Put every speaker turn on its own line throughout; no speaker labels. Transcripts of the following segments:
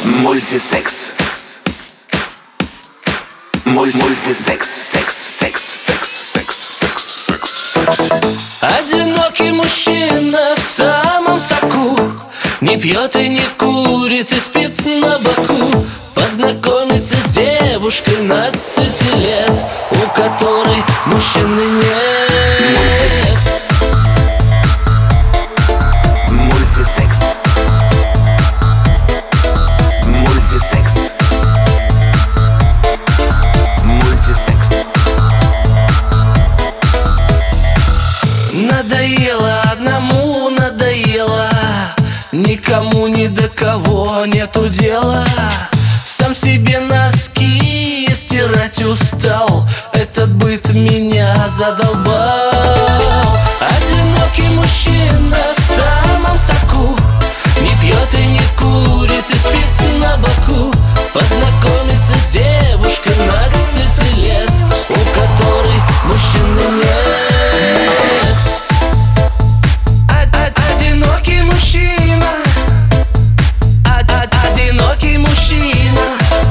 Мультисекс. Мультисекс. Секс.
Одинокий мужчина в самом соку, не пьет и не курит и спит на боку. Познакомиться с девушкой 15 лет, у которой мужчины нет.
Мультисекс. Мультисекс. Мультисекс.
Надоело одному, надоело, никому ни до кого нету дела. Сам себе носки стирать устал, этот быт меня задолбал. Одинокий мужчина в самом соку, не пьет и не курит и спит на боку. Познакомиться с девушкой 15 лет, у которой мужчины нет. Одинокий мужчина, одинокий мужчина,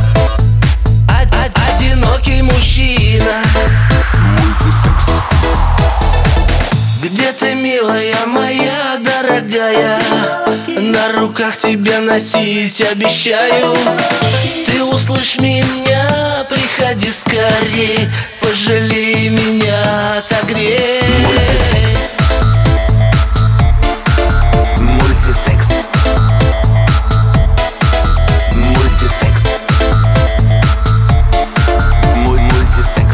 одинокий мужчина.
Мультисекс.
Где ты, милая моя дорогая? На руках тебя носить обещаю. Ты услышь меня, приходи скорей, пожалей меня, отогрей.
Мультисекс. Мультисекс. Мультисекс.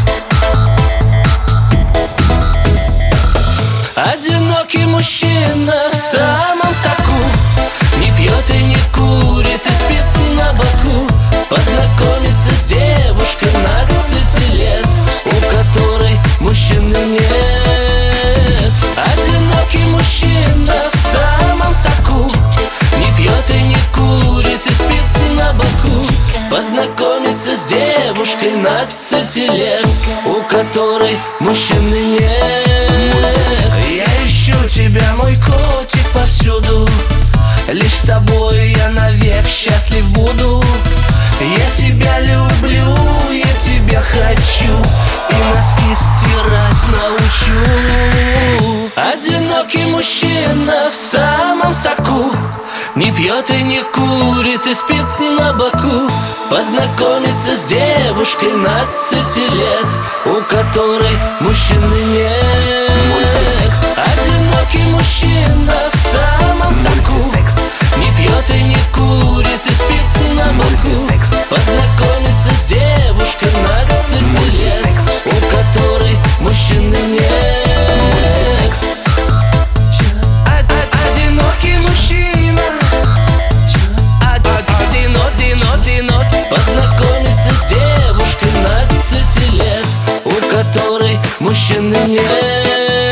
Одинокий мужчина в самом соку, не пьет и не курит и спит на боку. Познакомиться с девушкой 15 лет, у которой мужчины нет. Одинокий мужчина в самом соку, не пьет и не курит и спит на боку. Познакомиться с девушкой 15 лет, у которой мужчины нет. Я ищу тебя, мой котик, повсюду, лишь с тобой я навек счастлив буду. Я тебя люблю, я тебя хочу, и носки стирать научу. Одинокий мужчина в самом соку, не пьет и не курит и спит на боку. Познакомиться с девушкой 15 лет, у которой мужчины нет. Одинокий мужчина в самом соку, не пьет и не курит и спит на боку. Познакомиться с девушкой 15 лет, у которой мужчины нет. Одинокий мужчина, одинокий. Познакомиться с девушкой 15 лет, у которой мужчины нет.